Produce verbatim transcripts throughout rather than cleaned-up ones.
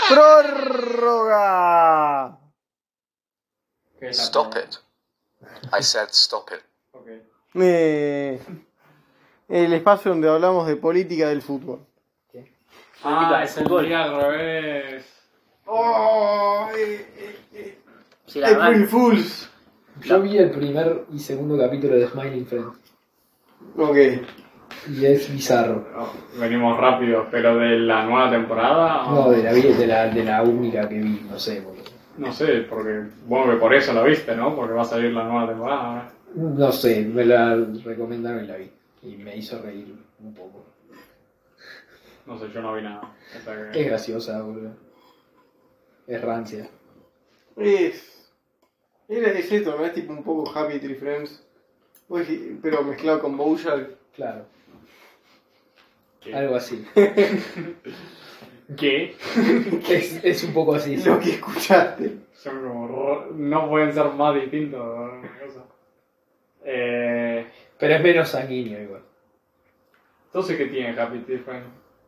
¡Prórroga! Stop it. I said stop it. Okay. Eh, el espacio donde hablamos de política del fútbol. Ah, es el día al revés. Oh, eh, eh, eh. Sí, la April verdad, Fools. Yo vi el primer y segundo capítulo de Smiling Friends. Ok. Y es bizarro. No, venimos rápido, pero de la nueva temporada. o- No, de la, vi- de la, de la única que vi, no sé, boludo. No sé, porque bueno que por eso lo viste, ¿no? Porque va a salir la nueva temporada. No sé, me la recomendaron y la vi. Y me hizo reír un poco. No sé, yo no vi nada. O sea que- Es graciosa, boludo. Es rancia. Es. Era, es esto, ¿no? Es tipo un poco Happy Tree Friends. Pues, pero mezclado con Bojack. Claro, ¿Qué? algo así. ¿Qué? Es, es un poco así. sí. Lo que escuchaste. Son como. ro- No pueden ser más distintos. ¿no? Cosa. Eh, Pero es menos sanguíneo igual. Entonces, ¿qué tiene Happy Tree Friends?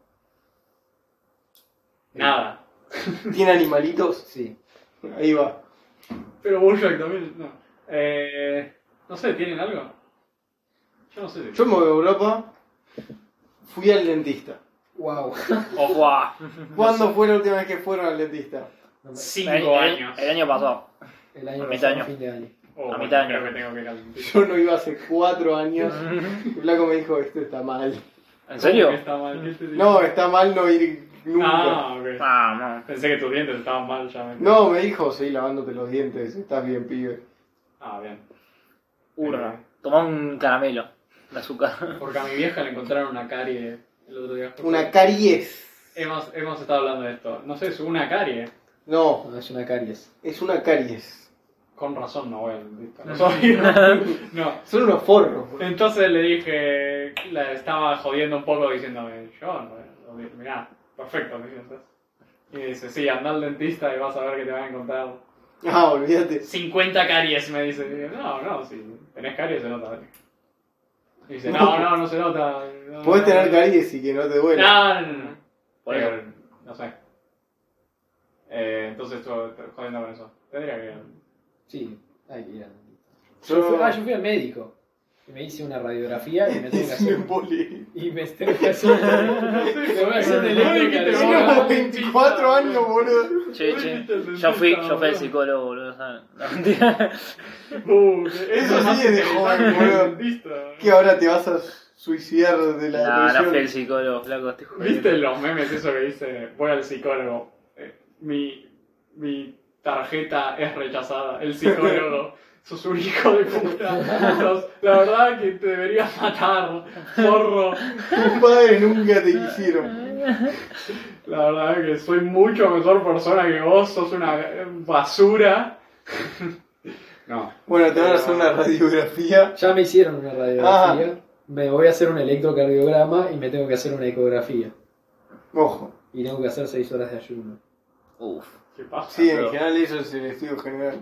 Nada. ¿Tiene animalitos? Sí. Ahí va. Pero Bojack también, no. Eh, no sé, ¿tienen algo? Yo no sé. Yo me voy a Europa. Fui al dentista. Wow. oh, guau. ¿Cuándo fue la última vez que fueron al dentista? Cinco El- el- años. El año pasado. El año A mitad pasado, año. fin de año. Oh, a bueno, mitad de creo año. que tengo que ir al dentista. Yo no iba hace cuatro años. Y Blanco me dijo, esto está mal. ¿En serio? ¿Cómo que está mal? ¿Qué te digo? No, está mal no ir nunca. Ah, ok. Ah, no. Pensé que tus dientes estaban mal ya. me- No, me dijo, sí, lavándote los dientes, estás bien, pibe. Ah, bien. Urra. Tomá un caramelo de azúcar. Porque a mi vieja le encontraron una carie el otro día. Una caries. Hemos, hemos estado hablando de esto. No sé, es una carie. No, No, es una caries. es una caries. Con razón no voy al dentista. No sabía. No. Son unos forros. Entonces le dije, la estaba jodiendo un poco diciéndome, yo, no, no, mirá, perfecto, me dice. Y me dice, sí, anda al dentista y vas a ver que te van a encontrar Ah, olvídate. cincuenta caries, me dice. Y digo, no, no, si tenés caries se nota. Y dice, no, no, no se nota. No, Podés no, tener no. caries y que no te duele. No, no, no. no. Por Pero, eso. no sé. Eh, entonces estuve jodiendo con eso. Tendría que... Sí, hay que ir al dentista. Yo- Yo fui, ah, yo fui al médico. Y me hice una radiografía y me tengo que Es un hacer. embole. Y me tengo que hacer. Me voy a hacer un electrocardiograma. Tengo veinticuatro años, boludo. Che, che. Yo fui, yo fui al psicólogo, boludo. ¿sabes? No, mentira. Uh, Eso sí es de joven, boludo. Que ahora te vas a suicidar de la No, no fui al depresión. psicólogo, flaco, estoy jodiendo. ¿Viste los memes eso que dice, voy al psicólogo, eh, mi, mi tarjeta es rechazada, el psicólogo, sos un hijo de puta, sos- la verdad que te deberías matar, porro, Tus padres nunca te quisieron. la verdad que soy mucho mejor persona que vos, sos una basura. No, Bueno, te van a hacer una radiografía. Ya me hicieron una radiografía. Me voy a hacer un electrocardiograma y me tengo que hacer una ecografía. Ojo. Y tengo que hacer seis horas de ayuno. Uf. ¿qué pasa? Sí, en pero- general eso es el estudio general.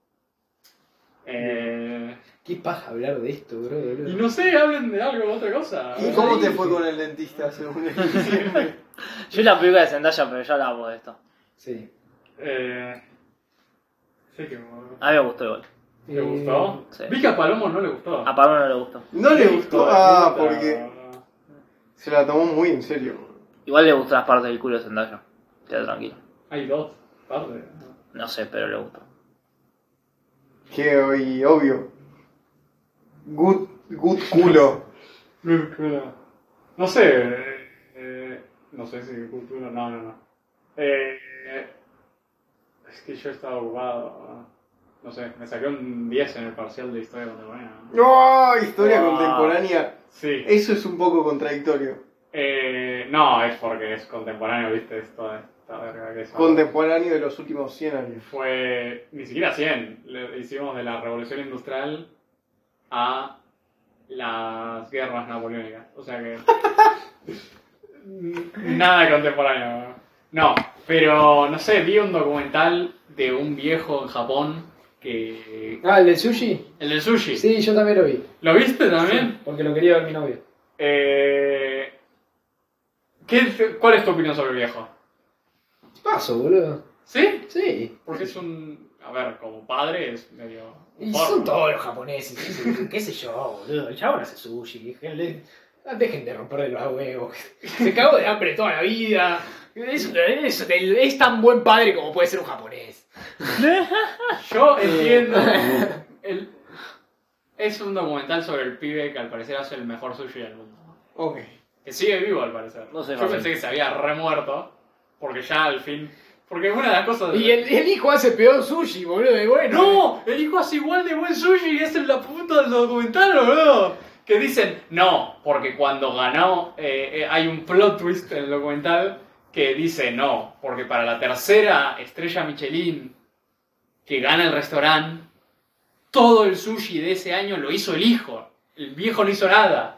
Eh, ¿Qué paja hablar de esto, bro? boludo? y no sé, hablen de algo, otra cosa. ¿Y cómo te fue con el dentista según el diciembre? Yo la película de Zendaya, pero ya hablamos de esto. Sí. Eh, sé que... A mí me gustó igual. ¿Te Eh, gustó? sí. Vi que a Palomo no le gustó. A Pablo no le gustó. No le gustó. Hijo de Ah, puta. porque se la tomó muy en serio. Igual le gustó las partes del culo de Zendaya. Queda tranquilo. Hay dos partes. No sé, pero le gustó. Que y obvio. Good, good culo. No sé. eh, eh, no sé si cultura. No, no, no. Eh, eh, es que yo estaba ocupado. No sé, me saqué un diez en el parcial de historia contemporánea. No, historia Ah. contemporánea. Sí. Eso es un poco contradictorio. Eh, no, es porque es contemporáneo, viste, esto esta verga que es. Contemporáneo de los últimos cien años. Fue ni siquiera cien, le hicimos de la revolución industrial a las guerras napoleónicas, o sea que nada contemporáneo. No, pero no sé, vi un documental de un viejo en Japón que... Ah, ¿el del sushi? El del sushi. Sí, yo también lo vi. ¿Lo viste también? Porque lo quería ver mi novio. Eh, ¿qué, ¿Cuál es tu opinión sobre el viejo? paso, boludo. ¿Sí? Sí. Porque es un... A ver, como padre es medio... Y porro. son todos los japoneses, qué- qué sé yo, boludo. El chabón hace sushi. déjenle- Dejen de romperle los huevos. Se cagó de hambre toda la vida. Es, es- es tan buen padre como puede ser un japonés. Yo entiendo. el- Es un documental sobre el pibe que al parecer hace el mejor sushi del mundo. Ok. Que sigue vivo al parecer. No sé, Yo no sé. pensé que se había remuerto. Porque ya al fin... Porque una de las cosas... Y el, el hijo hace peor sushi, boludo, de bueno. ¡No! El hijo hace igual de buen sushi y es en la puta del documental, boludo. Que dicen, no, porque cuando ganó, eh, eh, hay un plot twist en el documental que dice, no, porque para la tercera estrella Michelin que gana el restaurante, todo el sushi de ese año lo hizo el hijo. El viejo no hizo nada.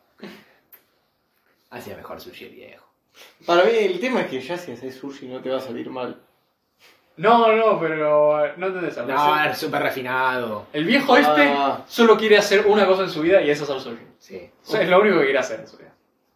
Hacía mejor sushi el viejo. Para mí el tema es que ya si haces sushi no te va a salir mal. No, no, pero eh, no entendés algo. No, es súper refinado. El viejo este Ah. solo quiere hacer una cosa en su vida y es hacer sushi. Sí. Eso es lo único que quiere hacer en su vida.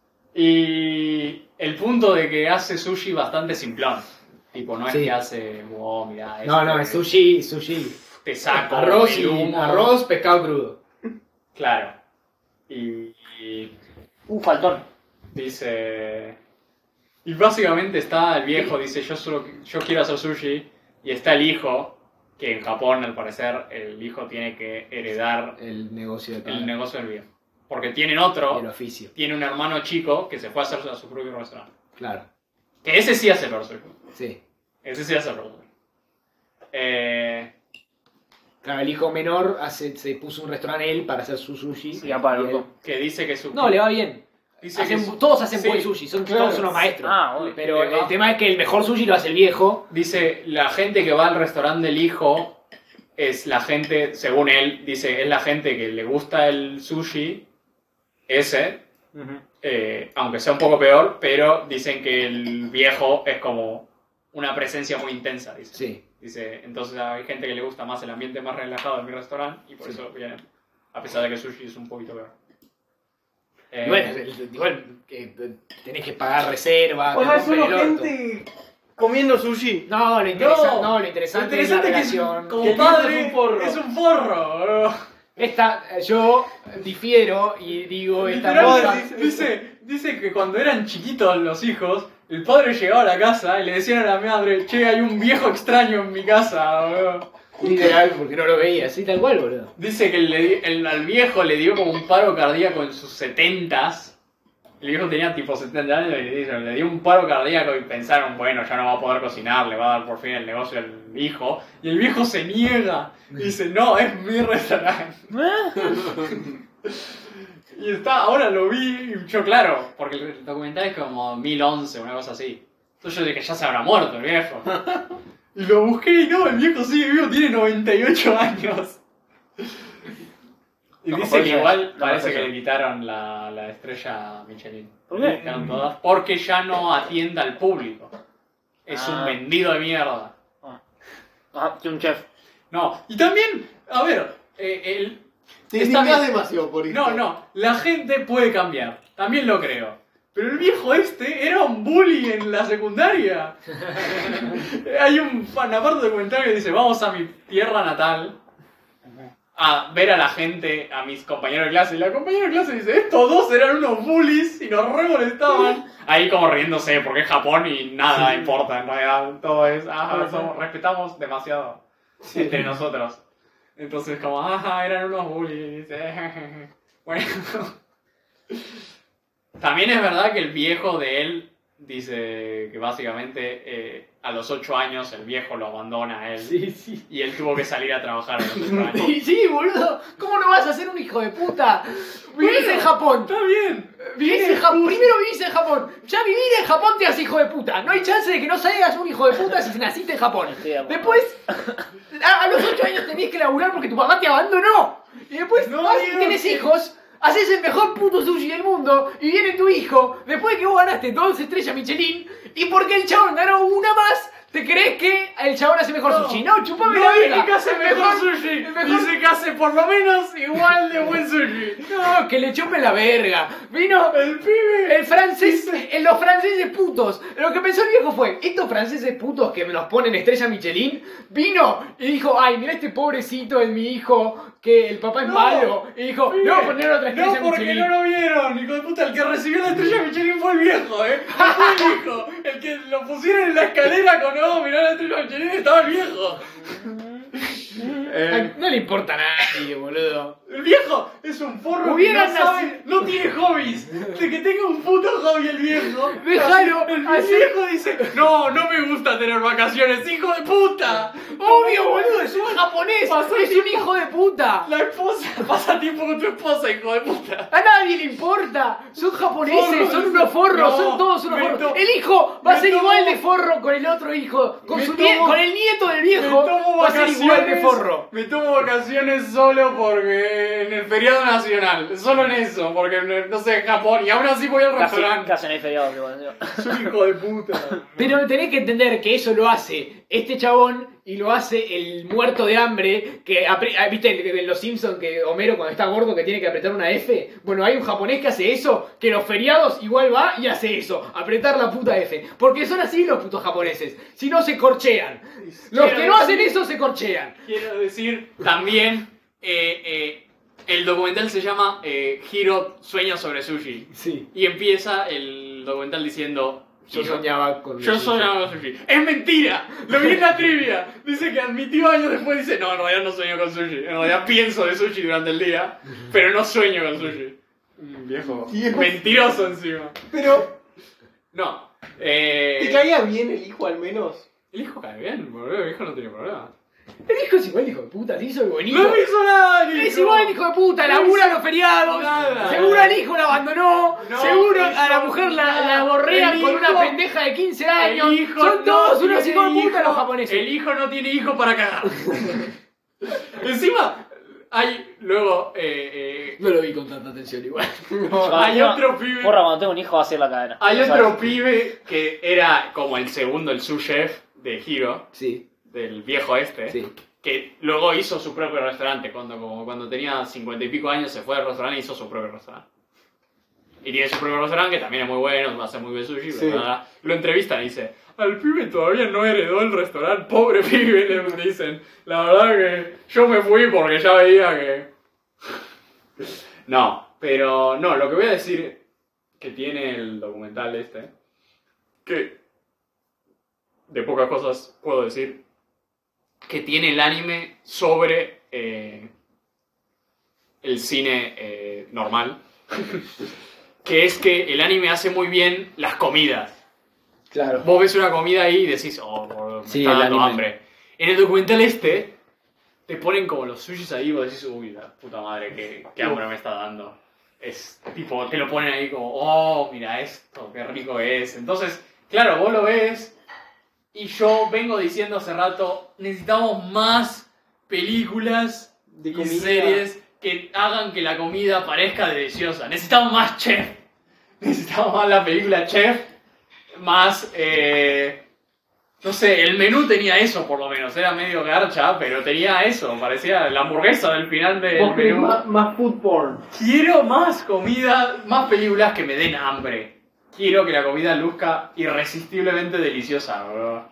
Y el punto de que hace sushi bastante simplón. Tipo, no es Sí. que hace, wow, mirá, No, esto no, es sushi, sushi. te saco Arroz el y humo. arroz, pescado crudo. Claro. Y, y Un faltón. dice... Y básicamente está el viejo, dice, yo solo yo quiero hacer sushi. Y está el hijo, que en Japón, al parecer, el hijo tiene que heredar El negocio de el cada- negocio del viejo. Porque tienen otro, el oficio. tiene un hermano chico que se fue a hacer a su propio restaurante. Claro. Que ese sí hace el sushi. Sí. Ese sí hace el sushi. Eh, Claro, el hijo menor hace, se puso un restaurante él para hacer su sushi. Sí, apa, y él- loco. que dice que su... No, le va bien. dice Hacen- que su- todos hacen sí, buen sushi, son claro. todos unos maestros. Ah, obvio. Pero Le va- el tema es que el mejor sushi lo hace el viejo. Dice, la gente que va al restaurante del hijo es la gente, según él, dice, es la gente que le gusta el sushi, ese, Ujú. eh, aunque sea un poco peor, pero dicen que el viejo es como una presencia muy intensa, dice. Sí. Dice, entonces hay gente que le gusta más el ambiente más relajado de mi restaurante y por Sí. eso vienen, a pesar de que el sushi es un poquito peor. Eh, Y bueno, el- igual que tenés que pagar reserva. O te sea, es rompen solo el orto. gente comiendo sushi. No, lo interesante, No, no, lo lo interesante, interesante es la es que relación. como Que el viejo padre es un forro. es un forro, bro. Esta, yo difiero y digo, esta Literal, cosa- dice, dice, dice que cuando eran chiquitos los hijos, el padre llegaba a la casa y le decían a la madre, che, hay un viejo extraño en mi casa, bro. literal, porque no lo veía, así tal cual, boludo. Dice que le di- el- al viejo le dio como un paro cardíaco en sus setentas. El viejo tenía tipo setenta años y dice, le dio un paro cardíaco y pensaron, bueno, ya no va a poder cocinar, le va a dar por fin el negocio al hijo. Y el viejo se niega. Y dice, no, es mi restaurante. Y está, ahora lo vi, y yo claro, porque el documental es como dos mil once, una cosa así. Entonces yo dije, ya se habrá muerto el viejo. Y lo busqué y no, el viejo sigue vivo, tiene noventa y ocho años. Y No, dice por que eso- igual no, parece por que eso. le quitaron la, la estrella Michelin. ¿Por Le qué? quitaron todas, porque ya no atiende al público. Es un Ah. vendido de mierda. Ah, tiene un chef. No, y también, a ver, eh, el, Te Está indignás bien. demasiado por esto. no, no, la gente puede cambiar, también lo creo. Pero el viejo este era un bully en la secundaria. Hay un fan, aparte del comentario que dice, vamos a mi tierra natal a ver a la gente, a mis compañeros de clase. Y la compañera de clase dice, estos dos eran unos bullies y nos re molestaban. Ahí como riéndose, porque es Japón y nada importa, en realidad todo es, ah, somos- respetamos demasiado entre nosotros. Entonces como, ah, eran unos bullies. Bueno. También es verdad que el viejo de él dice que básicamente eh, a los ocho años el viejo lo abandona a él. Sí, sí. Y él tuvo que salir a trabajar a los ocho años. Sí, sí, boludo. ¿Cómo no vas a ser un hijo de puta? Vivís en Japón. Está bien. Vivís en Japón. Primero vivís en Japón. Ya vivir en Japón te haces hijo de puta. No hay chance de que no seas un hijo de puta si naciste en Japón. Estoy de acuerdo. Después, a, a los ocho años tenés que laburar porque tu papá te abandonó. Y después No, vas, Diego, tenés que- hijos. Haces el mejor puto sushi del mundo y viene tu hijo después de que vos ganaste dos estrellas Michelin y porque el chabón ganó una más, te crees que el chabón hace mejor No. sushi. No, chupame No la dije verga. que hace mejor sushi. el mejor- Dice que hace por lo menos igual de buen sushi. No, que le chupen la verga. Vino El pibe. el francés, eh, los franceses putos. Lo que pensó el viejo fue, estos franceses putos que me nos ponen estrella Michelin, vino y dijo, ay, mira este pobrecito es mi hijo, que el papá es No, malo. Y dijo, pibe, le voy a poner otra estrella No, porque Michelin. no lo vieron, hijo de puta. El que recibió la estrella Michelin fue el viejo, eh. No fue el hijo. El que lo pusieron en la escalera con, oh, mirá la estrella Michelin, estaba el viejo. Eh, Ay, no le importa a nadie, boludo. el viejo es un forro que Hubieran no sabe, no tiene hobbies. De que tenga un puto hobby el viejo. Déjalo, El así- viejo dice, no, no me gusta tener vacaciones, hijo de puta. Obvio, boludo, es un japonés, Pasó es un tiempo- hijo de puta. La esposa pasa tiempo con tu esposa, hijo de puta. A nadie le importa, son japoneses, Forros, son unos forros, no, son todos unos me forros. to- El hijo va a me ser tomo- igual de forro con el otro hijo, con, Me su tomo- nie- con el nieto del Me viejo, tomo va a ser igual de vacaciones, forro. me tomo vacaciones solo porque en el feriado nacional, solo en eso, porque no sé, en Japón, y aún así voy al Casi, restaurante. casi no hay feriado, igual, digo. Soy un hijo de puta. Pero tenés que entender que eso lo hace este chabón y lo hace el muerto de hambre que apre- ah, viste en los Simpsons que Homero cuando está gordo que tiene que apretar una F. Bueno, hay un japonés que hace eso, que en los feriados igual va y hace eso, apretar la puta F. Porque son así los putos japoneses. Si no se corchean. Los Quiero que no hacen decir- eso se corchean. Quiero decir también, eh, eh, el documental se llama eh, Hiro Sueña sobre Sushi. Sí. Y empieza el documental diciendo... Yo soñaba con Yo el soy sushi. con sushi. ¡Es mentira! Lo vi en la trivia. Dice que admitió años después. Dice: no, en realidad no sueño con sushi. En realidad pienso de sushi durante el día, pero no sueño con sushi. Mm, Viejo. Dios. Mentiroso encima. Pero, No. Eh, ¿te caía bien el hijo al menos? El hijo cae bien, boludo. El hijo no tiene problema. El hijo es igual hijo de puta, se hizo bonito. ¡No me hizo nada, el Es hijo! igual hijo de puta, No labura hizo los feriados. nada. Seguro al hijo la abandonó. No seguro a la hizo mujer la, nada. la borrean El con hijo- una pendeja de quince años. El hijo Son no todos unos tiene hijos de puta hijo. los japoneses. El hijo no tiene hijo para cagar. Encima, hay luego. Eh, eh, No lo vi con tanta atención igual. Cuando hay tengo- otro pibe. Porra, cuando tengo un hijo va a ser la cadena. Hay Ya otro sabes. pibe que era como el segundo, el sous chef de Hiro, Sí, del viejo este, sí. que luego hizo su propio restaurante. Cuando, como cuando tenía cincuenta y pico años se fue al restaurante y hizo su propio restaurante. Y tiene su propio restaurante que también es muy bueno, hace muy bien sushi. Sí. bla, bla, bla. Lo entrevistan y dice: al pibe todavía no heredó el restaurante, pobre pibe, le dicen. La verdad que yo me fui porque ya veía que... No, pero no, lo que voy a decir que tiene el documental este, que de pocas cosas puedo decir, que tiene el anime sobre eh, el cine eh, normal, que es que el anime hace muy bien las comidas. Claro. Vos ves una comida ahí y decís, oh, boludo, me Sí, está el dando anime. hambre. En el documental este, te ponen como los sushis ahí y vos decís, uy, la puta madre, qué, qué hambre me está dando. Es tipo, te lo ponen ahí como, oh, mira esto, qué rico es. Entonces, claro, vos lo ves y yo vengo diciendo hace rato, necesitamos más películas De y comida. series que hagan que la comida parezca deliciosa. Necesitamos más Chef. Necesitamos más la película Chef. Más, eh, no sé, el menú tenía eso por lo menos. Era medio garcha, pero tenía eso. Parecía la hamburguesa del final del Vos querés menú. más, más food porn. Quiero más comida, más películas que me den hambre. Quiero que la comida luzca irresistiblemente deliciosa, bro.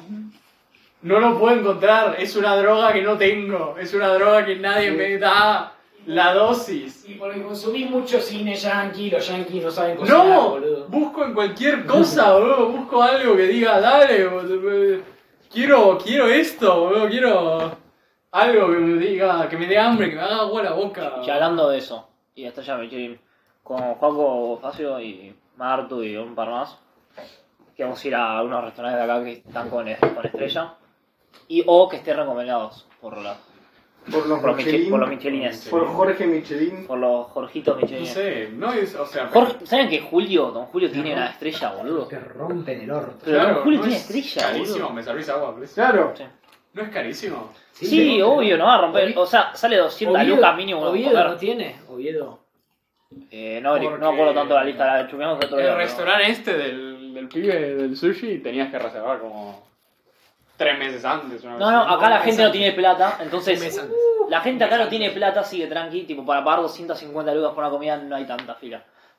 No lo puedo encontrar. Es una droga que no tengo. Es una droga que nadie me da la dosis. Y porque consumís mucho cine yankee, los yankees no saben cocinar, No, boludo. busco en cualquier cosa, boludo. Busco algo que diga, dale, boludo. Quiero, quiero esto, boludo. Quiero algo que me diga, que me dé hambre, que me haga agua a la boca. Y hablando de eso, y Estrella Michelin, con Juaco Facio y Martu y un par más, que vamos a ir a unos restaurantes de acá que están con, con estrella, y o que estén recomendados por, la, Por los por, los, Michel- Michelin. por los Michelines, Por Jorge Michelin. por los Jorgitos No Michelines. sé, no es, o sea... Jorge, ¿saben que Julio, don Julio tiene una estrella, boludo? Te rompen el orto. Pero don Julio no tiene es estrella, carísimo, boludo. ¿me servís agua, please? Claro. Sí, ¿No es carísimo? Sí, pero- obvio, no va a romper, o sea, sale doscientas Oviedo- lucas mínimo de Oviedo comer. no tiene, Oviedo. Eh, no, Porque- no me acuerdo tanto la lista, la chumeamos el otro día. El pero- restaurante este del, del pibe del sushi tenías que reservar como tres meses antes. Una No, vez no, así. acá la un gente mes no antes. tiene plata, Un entonces mes antes. la gente acá no tiene plata, sigue tranqui, tipo para pagar doscientas cincuenta lucas por una comida no hay tanta fila.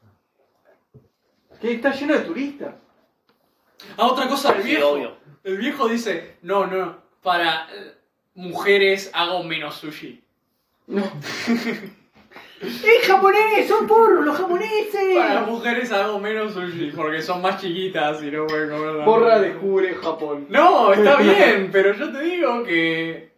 Que está lleno de turistas. Ah, otra cosa del Sí, viejo. obvio. El viejo dice, no, no, para eh, mujeres hago menos sushi. No. ¡Es japonés! ¡Son porros los japoneses! Para mujeres hago menos sushi porque son más chiquitas y no pueden comer tanto. Porra descubre Japón. No, está bien, pero yo te digo que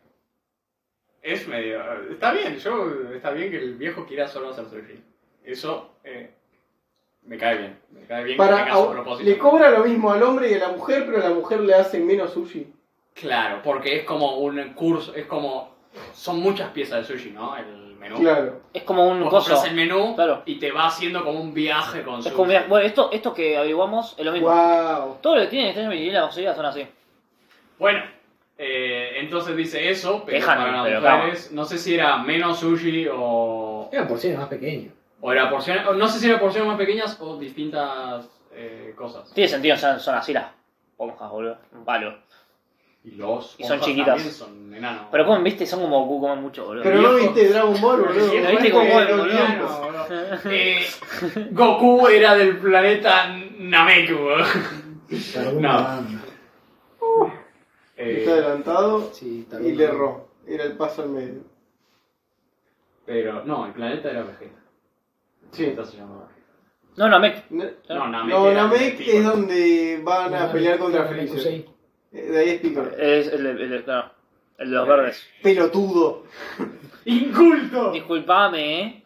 es medio... Está bien, yo está bien que el viejo quiera solo hacer sushi. Eso eh, me cae bien. Me cae bien que Para, tenga su au- propósito. le cobra lo mismo al hombre y a la mujer, pero a la mujer le hace menos sushi. Claro, porque es como un curso, es como... Son muchas piezas de sushi, ¿no? El menú. Claro. Es como un Vos coso. compras el menú Claro. y te va haciendo como un viaje con Es sushi. como, mira, bueno, esto, esto que averiguamos es lo mismo. Wow. Todo lo que tiene que tener la mayoría son así. Bueno, eh, entontonces dice eso, pero Déjame, para las pero mujeres, no sé si era menos sushi o... Eran porciones más pequeñas. O era porciones, o no sé si eran porciones más pequeñas o distintas eh, cosas. Tiene sentido, son, son así las ponjas, boludo. Un palo. Y los Y son hojas chiquitas. también son enanos. Pero comen, viste, son como Goku, comen mucho, boludo. Pero no viejo. viste Dragon Ball, boludo. ¿No viste cómo Bueno, boludo? enano, boludo. Eh, Goku era del planeta Nameku. Tardó No. una banda. Eh, Está adelantado Sí, tardó y una le banda. erró. Era el paso al medio. pero no, el planeta era Vegeta. Sí. Vegeta se llamaba Vegeta. No, no, me... No, No, Namek, no, era Namek Piccolo. es donde van a No, pelear no, contra no, Freezer. Kusei. Eh, De ahí es Piccolo. Es el, el, el- claro, el de los verdes. Pelotudo. ¡Inculto! Disculpame, eh.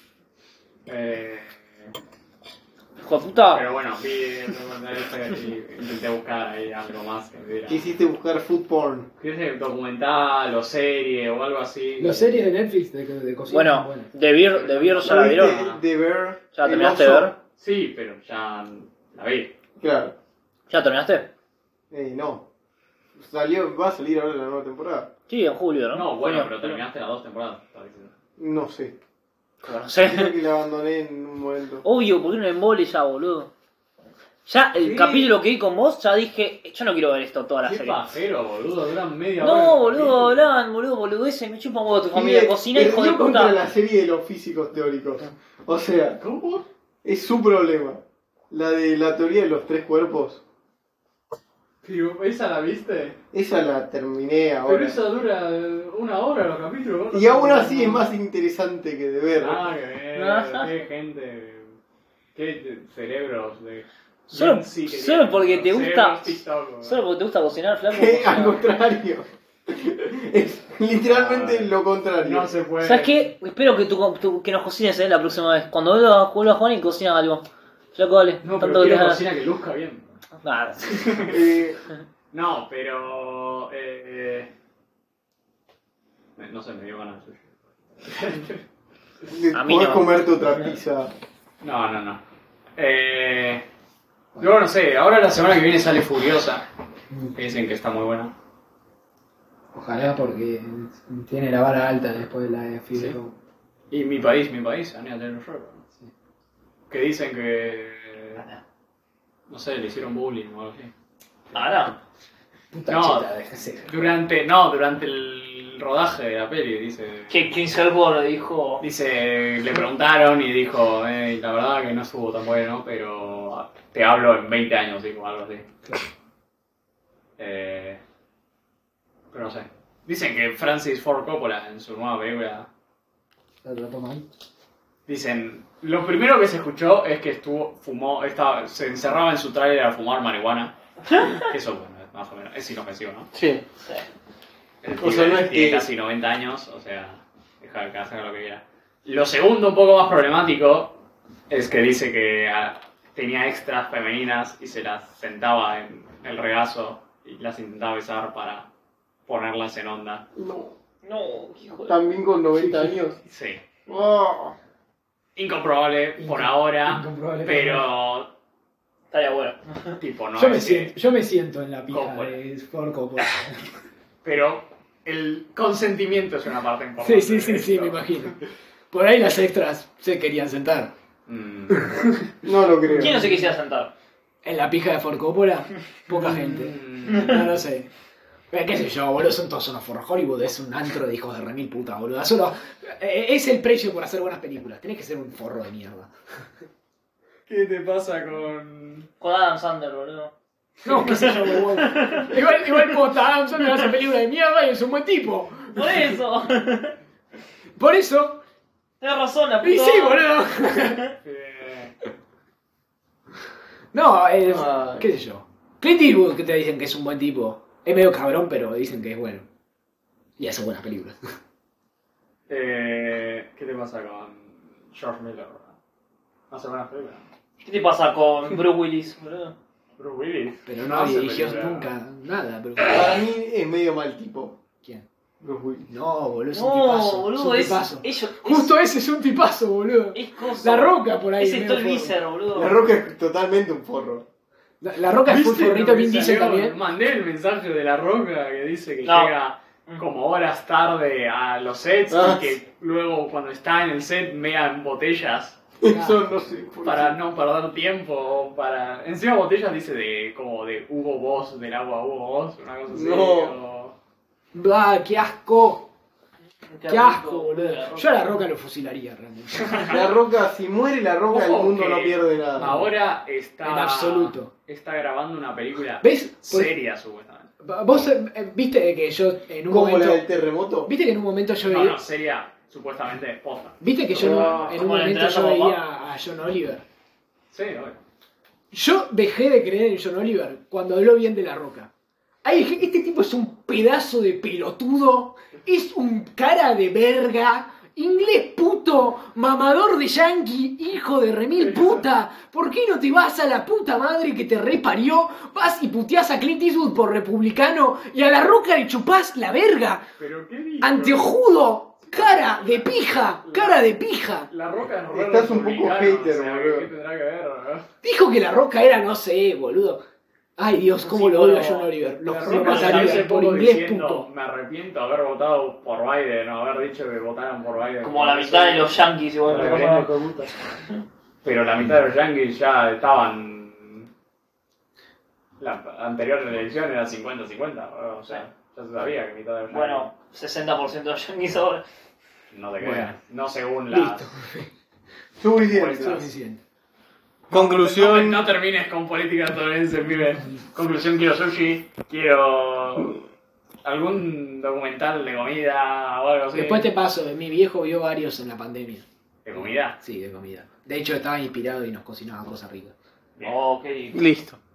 Eh, Hijo de puta. pero bueno, vi el documental este y intenté buscar ahí algo más que me diera. Quisiste buscar food porn. ¿Qué es documental o serie o algo así? Las series de Netflix de, de cocina son Bueno, buenas. de Beer, de Beer ya la ¿No vieron. viste The Bear? ¿Ya la El terminaste de oso? ver? Sí, pero ya la vi. Claro. ¿Ya terminaste? Eh, no. Salió, va a salir ahora la nueva temporada. Sí, en julio, ¿no? No, bueno, Junio. pero terminaste las dos temporadas. estaba diciendo. No sé. Como no Creo sé. que la abandoné en un momento. Obvio, porque no embole ya, boludo. Ya, el ¿Qué? capítulo que vi con vos, ya dije, yo no quiero ver esto toda la Qué serie. pajero, boludo, duran media hora. No, el boludo, capítulo. hablaban, boludo, boludeces, me chupa un poco tu familia, Pibe, cocina, hijo de perdió contra puta. la serie de los físicos teóricos. O sea, ¿Cómo? es su problema. La de la teoría de los tres cuerpos. Tío, ¿esa la viste? Esa la terminé Pero ahora. esa dura eh, una hora los capítulos. ¿no? Y aún así es más interesante que de ver. Ah, que ver, qué gente, qué cerebros de... Solo- Gen Z que solo tienen, porque ¿no? te gusta- Cerebros TikTok, boludo. Solo porque te gusta cocinar, flaco. Que cocina. al contrario. Es literalmente Ah, lo contrario. No se puede. ¿Sabes qué? Espero que, tú, tú- que nos cocines eh, la próxima vez. Cuando vuelva, vuelva a jugar y cocinas algo. Flaco, dale. No, tanto pero que quiero te cocina que luzca bien. Nada. Eh, No, pero... Eh, eh, no sé, me dio ganas de sushi. A mí podés no. comerte otra pizza. No, no, no. Eh, luego no sé, ahora la semana que viene sale Furiosa. Que dicen que está muy buena. Ojalá porque tiene la vara alta después de la de Phil Sí. Rowe. Y mi país, mi país, Anya Taylor-Joy. Que dicen que... No sé, le hicieron bullying o algo así. Ahora. Puta No. cheta, déjese. Durante, no, durante el rodaje de la peli, dice... Que Chris Hemsworth dijo. Dice, le preguntaron y dijo, "Ey, la verdad que no estuvo tan bueno, pero te hablo en veinte años", dijo algo así. Eh, pero no sé. Dicen que Francis Ford Coppola en su nueva película, La trató mal. dicen, lo primero que se escuchó es que estuvo, fumó, estaba, se encerraba en su tráiler a fumar marihuana. Eso, bueno, es más o menos, es inofensivo, ¿no? Sí. Sí. El O sea, pibe no es tiene que- casi noventa años, o sea, deja que haga lo que quiera. Lo segundo, un poco más problemático, es que dice que ah, tenía extras femeninas y se las sentaba en el regazo y las intentaba besar para ponerlas en onda. No. No, hijo de. También con noventa años. Sí. Oh. Incomprobable por Incom- ahora, incomprobable por pero Estaría bueno. tipo no Yo me, es que- siento, yo me siento en la pija Coppola. de Ford Coppola. Pero el consentimiento es una parte importante. Sí, sí, sí, de sí, esto. me imagino. Por ahí las extras se querían sentar. Mm. No lo creo. ¿Quién no se quisiera sentar? En la pija de Ford Coppola, poca gente. Mm. No lo sé. Eh, qué sé yo, boludo, son todos unos forros. Hollywood es un antro de hijos de remil puta, boludo. Solo, eh, es el precio por hacer buenas películas. Tenés que ser un forro de mierda. ¿Qué te pasa con...? Con Adam Sandler, boludo. No, qué sé yo, boludo. Igual, igual posta, Adam Sandler hace películas de mierda y es un buen tipo. Por eso. Por eso. Tienes razón, la puta. Y sí, boludo. Eh, No, eh, Ay. qué sé yo. Clint Eastwood, que te dicen que es un buen tipo. Es medio cabrón, pero dicen que es bueno. Y hace buenas películas. eh, ¿Qué te pasa con George Miller? ¿No hace buenas películas? ¿Qué te pasa con Bruce Willis, boludo? Bruce Willis. Pero no hace dirigió películas. nunca nada. Pero... Para mí es medio mal tipo. ¿Quién? Bruce Willis. No, boludo, es un No, tipazo. boludo, es es. un tipazo. Ellos, Justo ese es un tipazo, boludo. es, es cosa. La Roca por ahí. Es medio Stoll forro. Visser, boludo. La Roca es totalmente un forro. La, la Roca es full ¿Viste forrito, lo que Vin Diesel salió? también. Mandé el mensaje de La Roca que dice que No. llega como horas tarde a los sets Ah. y que luego cuando está en el set mea en botellas Eso no sé. por para qué. no perder tiempo o para... Encima botellas dice de como de Hugo Boss, del agua Hugo Boss, una cosa así. No. o- Blah, qué asco. Qué rico, asco, boludo. La Roca. Yo a la Roca lo fusilaría realmente. La Roca, si muere la Roca, el Ojo mundo que no pierde nada. Ahora está... En absoluto. Está grabando una película ¿Ves? Por- seria, supuestamente. Vos eh, viste que yo en un ¿Cómo la momento. del terremoto? Viste que en un momento yo No, veía. no, seria, supuestamente posta. Viste que yo en un- Ah, en un ¿como la momento yo entrega a veía a John Oliver. Sí, obvio. Yo dejé de creer en John Oliver cuando habló bien de la Roca. Ahí dije, este tipo es un pedazo de pelotudo, es un cara de verga, inglés puto, mamador de yankee, hijo de remil puta. ¿Por qué no te vas a la puta madre que te reparió? Vas y puteás a Clint Eastwood por republicano y a la Roca le chupás la verga. ¿Pero qué dijo? Anteojudo, cara de pija, cara de pija. La Roca es re Estás un poco republicano, hater, o sea, boludo. ¿qué tendrá que ver, no? Dijo que la Roca era, no sé, boludo. Ay Dios, cómo Sí, lo odio a pero John Oliver. Lo, La lo Roca salió hace mataría por poco inglés diciendo, puto. me arrepiento de haber votado por Biden, o haber dicho que votaron por Biden. Como la mitad de los yankees, igual. Pero, no pasa nada. pero la mitad de los yankees ya estaban... La anterior elección era cincuenta cincuenta, o sea, ya se sabía que mitad de los yankees... Bueno, sesenta por ciento de los yankees ahora. no te Bueno. creas, no según las... Listo, Suficiente. Pues, suficiente. Conclusión. No, no termines con política estadounidense, pibe. Conclusión, quiero sushi, quiero algún documental de comida o algo así. Después te paso, mi viejo vio varios en la pandemia. ¿De comida? Sí, de comida. De hecho estaba inspirado y nos cocinaba cosas ricas. Bien. Ok. Listo.